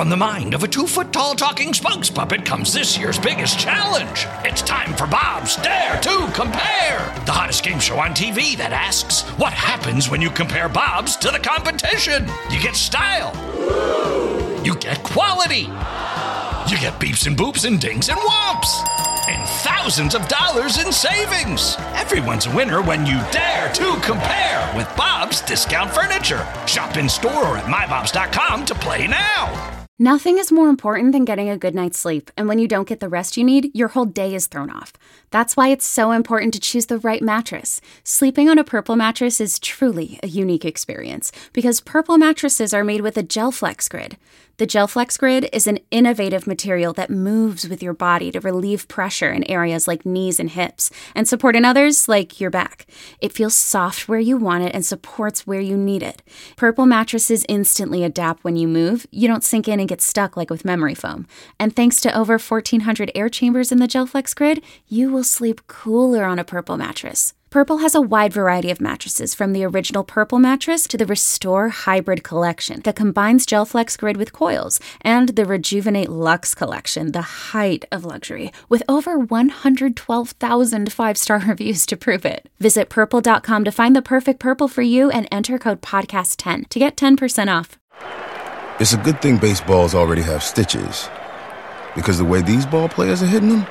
From the mind of a 2-foot-tall talking spokes puppet comes this year's biggest challenge. It's time for Bob's Dare to Compare, the hottest game show on TV that asks, what happens when you compare Bobs to the competition? You get style. You get quality. You get beeps and boops and dings and whomps. And thousands of dollars in savings. Everyone's a winner when you dare to compare with Bob's Discount Furniture. Shop in store or at mybobs.com to play now. Nothing is more important than getting a good night's sleep, and when you don't get the rest you need, your whole day is thrown off. That's why it's so important to choose the right mattress. Sleeping on a Purple mattress is truly a unique experience, because Purple mattresses are made with a GelFlex Grid. The GelFlex Grid is an innovative material that moves with your body to relieve pressure in areas like knees and hips, and support in others like your back. It feels soft where you want it and supports where you need it. Purple mattresses instantly adapt when you move. You don't sink in and get stuck like with memory foam. And thanks to over 1,400 air chambers in the GelFlex Grid, you will sleep cooler on a Purple mattress. Purple has a wide variety of mattresses, from the original Purple mattress to the Restore Hybrid collection that combines GelFlex Grid with coils, and the Rejuvenate Luxe collection, the height of luxury, with over 112,000 five-star reviews to prove it. Visit Purple.com to find the perfect Purple for you and enter code PODCAST10 to get 10% off. It's a good thing baseballs already have stitches, because the way these ball players are hitting them,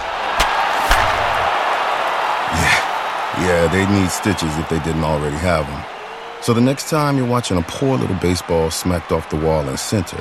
yeah, they need stitches if they didn't already have them. So the next time you're watching a poor little baseball smacked off the wall in center,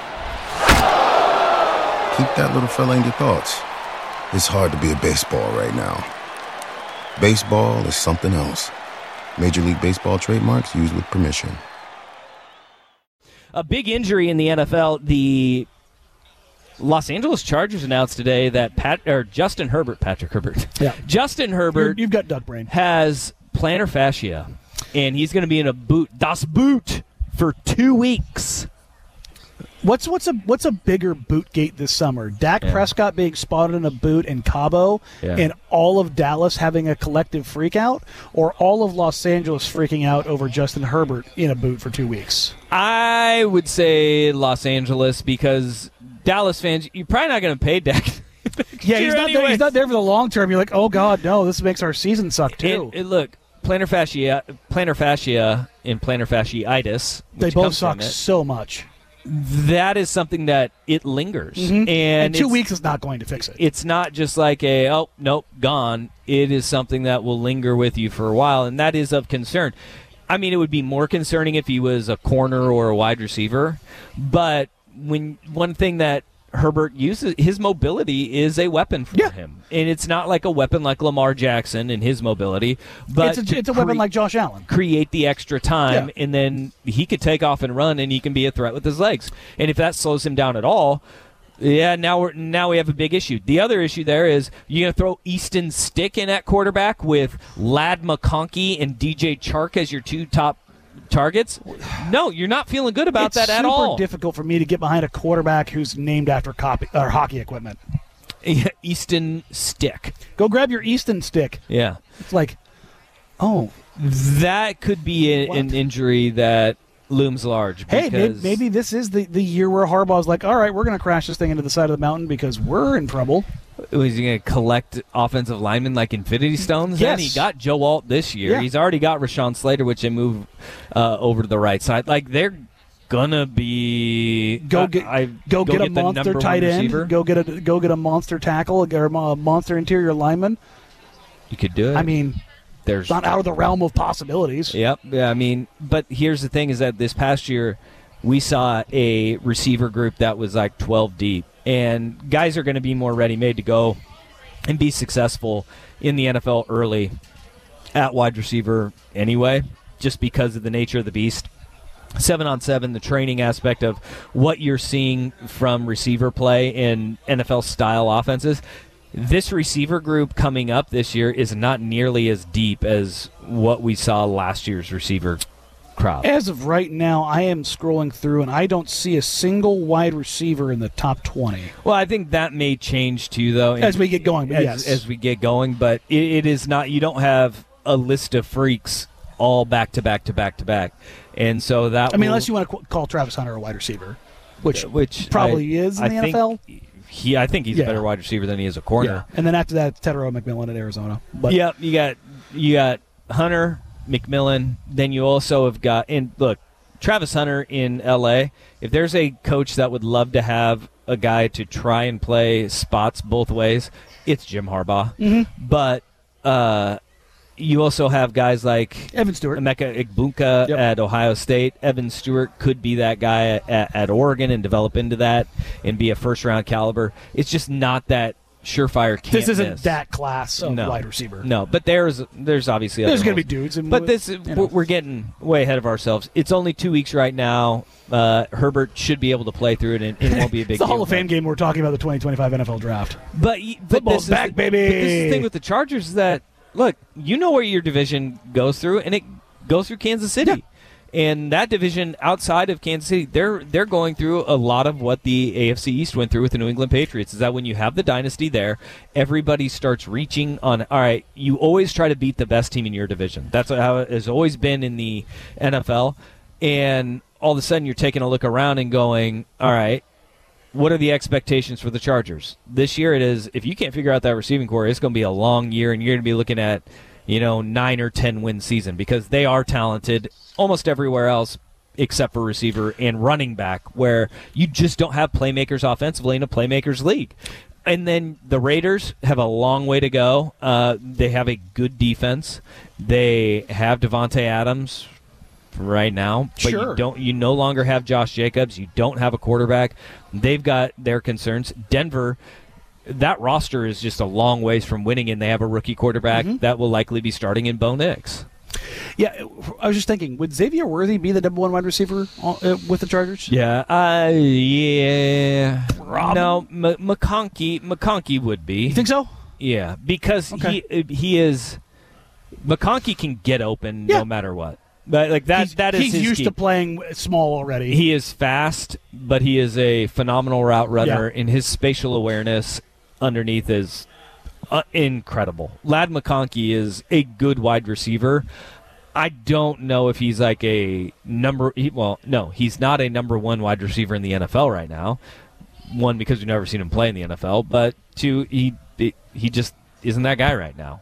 keep that little fella in your thoughts. It's hard to be a baseball right now. Baseball is something else. Major League Baseball trademarks used with permission. A big injury in the NFL. The Los Angeles Chargers announced today that Justin Herbert, Justin Herbert, you've got duck brain, has plantar fascia, and he's going to be in a boot, das Boot, for 2 weeks. What's a bigger boot gate this summer? Dak Prescott being spotted in a boot in Cabo, and all of Dallas having a collective freakout, or all of Los Angeles freaking out over Justin Herbert in a boot for 2 weeks? I would say Los Angeles, because Dallas fans, you're probably not going to pay Dak. He's not there for the long term. You're like, oh God, no, this makes our season suck too. Look, plantar fascia and plantar fasciitis, they both suck so much. That is something that it lingers. Mm-hmm. And 2 weeks is not going to fix it. It's not just like gone. It is something that will linger with you for a while, and that is of concern. I mean, it would be more concerning if he was a corner or a wide receiver, but one thing that Herbert uses, his mobility is a weapon for him. And it's not like a weapon like Lamar Jackson and his mobility, but it's a weapon like Josh Allen. Create the extra time, and then he could take off and run, and he can be a threat with his legs. And if that slows him down at all, now we have a big issue. The other issue there is you're going to throw Easton Stick in at quarterback with Ladd McConkey and DJ Chark as your two top targets. No, you're not feeling good about that at all. It's super difficult for me to get behind a quarterback who's named after hockey equipment. Easton Stick. Go grab your Easton Stick. Yeah. It's like, oh. That could be an injury that looms large. Hey, maybe this is the year where Harbaugh's like, all right, we're going to crash this thing into the side of the mountain because we're in trouble. Was he going to collect offensive linemen like Infinity Stones? Yes. Then he got Joe Alt this year. Yeah. He's already got Rashawn Slater, which they move over to the right side. Like, they're gonna be go get a monster tight end. Go get a monster tackle or a monster interior lineman. You could do it. I mean, there's not out of the realm of possibilities. Yep. Yeah. I mean, but here's the thing: is that this past year we saw a receiver group that was like 12 deep. And guys are going to be more ready-made to go and be successful in the NFL early at wide receiver anyway, just because of the nature of the beast. 7-on-7, the training aspect of what you're seeing from receiver play in NFL-style offenses. This receiver group coming up this year is not nearly as deep as what we saw last year's receiver crowd. As of right now, I am scrolling through, and I don't see a single wide receiver in the top 20. Well, I think that may change, too, though. As we get going, As we get going, but it is not, you don't have a list of freaks all back to back to back to back. And so that unless you want to call Travis Hunter a wide receiver. which probably is in the NFL. I think he's a better wide receiver than he is a corner. Yeah. And then after that, Tetairoa McMillan at Arizona. But yeah, you got Hunter, McMillan. Then you also have got, and look, Travis Hunter in L.A., if there's a coach that would love to have a guy to try and play spots both ways, it's Jim Harbaugh. Mm-hmm. But you also have guys like Evan Stewart, Emeka Egbuka at Ohio State. Evan Stewart could be that guy at Oregon and develop into that and be a first-round caliber. It's just not that surefire can't This isn't miss. That class of wide receiver. No, but there's obviously there's going to be dudes. But we're getting way ahead of ourselves. It's only 2 weeks right now. Herbert should be able to play through it, and it won't be a big It's the deal. Hall of Fame game. We're talking about the 2025 NFL Draft. But Football's back, baby. But this is the thing with the Chargers is that, look, you know where your division goes through, and it goes through Kansas City. Yeah. And that division outside of Kansas City, they're going through a lot of what the AFC East went through with the New England Patriots, is that when you have the dynasty there, everybody starts reaching on, all right, you always try to beat the best team in your division. That's how it has always been in the NFL. And all of a sudden you're taking a look around and going, all right, what are the expectations for the Chargers? This year it is, if you can't figure out that receiving core, it's going to be a long year, and you're going to be looking at 9 or 10 win season, because they are talented almost everywhere else except for receiver and running back, where you just don't have playmakers offensively in a playmakers league. And then the Raiders have a long way to go. They have a good defense. They have Devontae Adams right now, but you no longer have Josh Jacobs. You don't have a quarterback. They've got their concerns. Denver, that roster is just a long ways from winning, and they have a rookie quarterback that will likely be starting in Bo Nix. Yeah, I was just thinking, would Xavier Worthy be the number one wide receiver with the Chargers? Yeah. No, McConkey would be. You think so? Yeah, because he is. McConkey can get open no matter what. But like that is he's his used key. to playing small already. He is fast, but he is a phenomenal route runner, and his spatial awareness underneath is incredible. Ladd McConkey is a good wide receiver. I don't know if he's like a he's not a number one wide receiver in the NFL right now. One, because we've never seen him play in the NFL, but two, he just isn't that guy right now.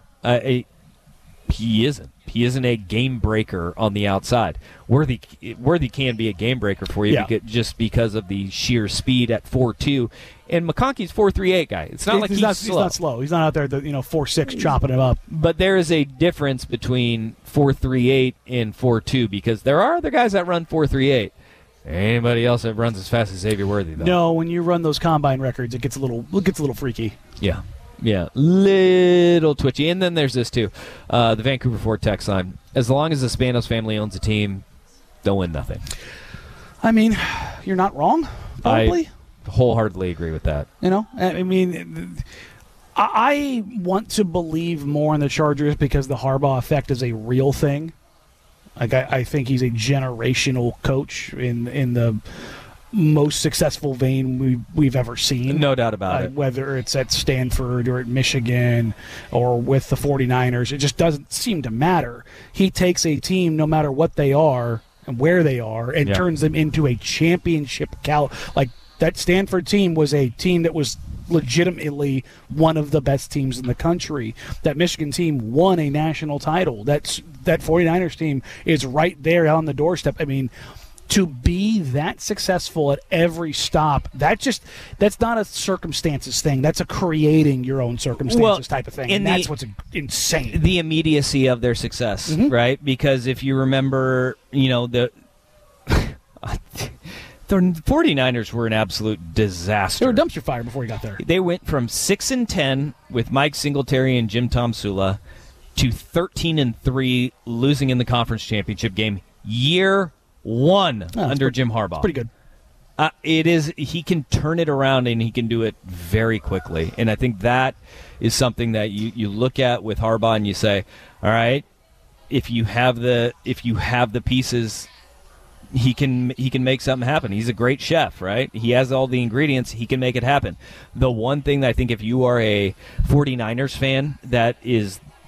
He isn't. He isn't a game breaker on the outside. Worthy can be a game breaker for you just because of the sheer speed at 4.2. And McConkey's 4.38 guy. It's not he's slow. He's not slow. He's not out there 4.6 chopping him up. But there is a difference between 4.38 and 4.2, because there are other guys that run 4.38. Anybody else that runs as fast as Xavier Worthy, though? No, when you run those combine records, it gets a little freaky. Yeah. Yeah, little twitchy. And then there's this, too. The Vancouver Ford text line. As long as the Spanos family owns a team, they'll win nothing. I mean, you're not wrong, probably. I wholeheartedly agree with that. I mean, I want to believe more in the Chargers because the Harbaugh effect is a real thing. Like I think he's a generational coach in the most successful vein we've ever seen. No doubt about it. Whether it's at Stanford or at Michigan or with the 49ers, it just doesn't seem to matter. He takes a team, no matter what they are and where they are, and turns them into a championship like that Stanford team was a team that was legitimately one of the best teams in the country. That Michigan team won a national title. That 49ers team is right there on the doorstep. I mean, to be that successful at every stop, that's not a circumstances thing. That's a creating your own circumstances type of thing. And that's what's insane. The immediacy of their success, right? Because if you remember, the 49ers were an absolute disaster. They were a dumpster fire before he got there. They went from 6-10 with Mike Singletary and Jim Tomsula to 13-3, losing in the conference championship game year one under Jim Harbaugh. Pretty good. It is. He can turn it around, and he can do it very quickly. And I think that is something that you look at with Harbaugh, and you say, all right, if you have the pieces, he can make something happen. He's a great chef, right? He has all the ingredients. He can make it happen. The one thing that I think, if you are a 49ers fan, that is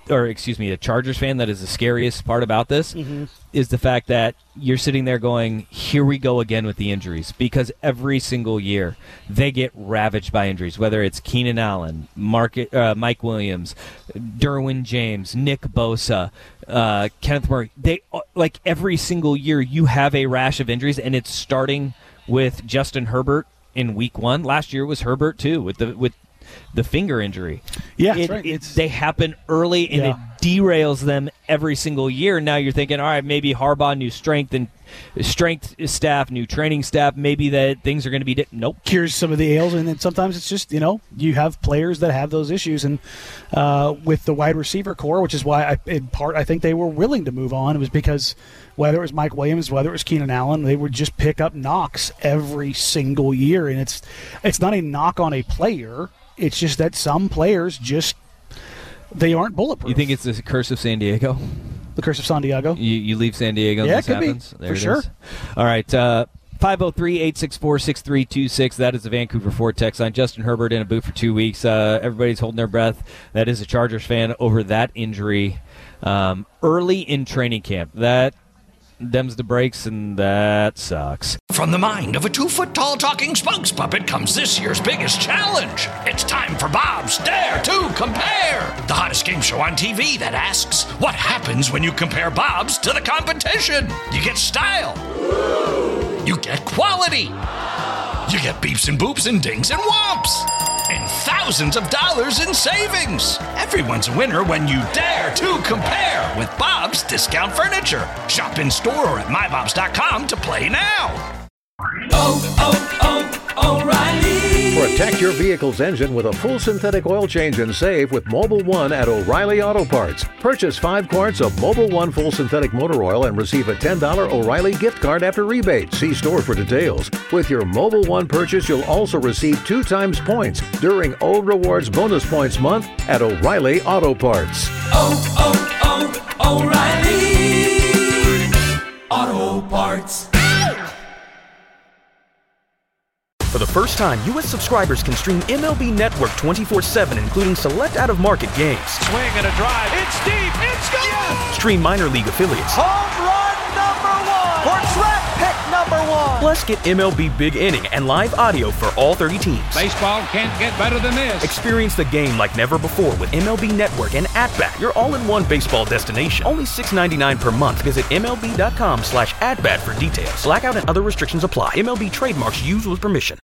a Chargers fan that is the scariest part about this, is the fact that you're sitting there going, here we go again with the injuries, because every single year they get ravaged by injuries, whether it's Keenan Allen, Mike Williams, Derwin James, Nick Bosa, Kenneth Murray. They, like, every single year you have a rash of injuries, and it's starting with Justin Herbert in week 1. Last year was Herbert too, with the finger injury. Yeah, that's right. They happen early, and it derails them every single year. Now you're thinking, all right, maybe Harbaugh, new strength staff, new training staff, maybe that things are going to be nope. Cures some of the ails, and then sometimes it's just, you have players that have those issues. And with the wide receiver core, which is why I think they were willing to move on, it was because whether it was Mike Williams, whether it was Keenan Allen, they would just pick up knocks every single year. And it's not a knock on a player. It's just that some players they aren't bulletproof. You think it's the curse of San Diego? The curse of San Diego? You leave San Diego and this happens? There for sure. All right. 503-864-6326. That is the Vancouver Ford text line. Justin Herbert in a boot for 2 weeks. Everybody's holding their breath. That is a Chargers fan over that injury early in training camp. That them's the breaks, and that sucks. From the mind of a 2-foot-tall talking spokes puppet comes this year's biggest challenge. It's time for Bob's Dare to Compare, the hottest game show on TV that asks, what happens when you compare Bob's to the competition? You get style. You get quality. You get beeps and boops and dings and whomps. And thousands of dollars in savings. Everyone's a winner when you dare to compare with Bob's Discount Furniture. Shop in store or at mybobs.com to play now. O'Reilly. Protect your vehicle's engine with a full synthetic oil change and save with Mobil 1 at O'Reilly Auto Parts. Purchase 5 quarts of Mobil 1 full synthetic motor oil and receive a $10 O'Reilly gift card after rebate. See store for details. With your Mobil 1 purchase, you'll also receive 2 times points during O Rewards Bonus Points Month at O'Reilly Auto Parts. O'Reilly Auto Parts. For the first time, U.S. subscribers can stream MLB Network 24/7, including select out-of-market games. Swing and a drive. It's deep. It's gone. Yes! Stream minor league affiliates. Home run #1. Or draft pick #1. Plus, get MLB Big Inning and live audio for all 30 teams. Baseball can't get better than this. Experience the game like never before with MLB Network and At-Bat, your all-in-one baseball destination. Only $6.99 per month. Visit MLB.com/atbat for details. Blackout and other restrictions apply. MLB trademarks used with permission.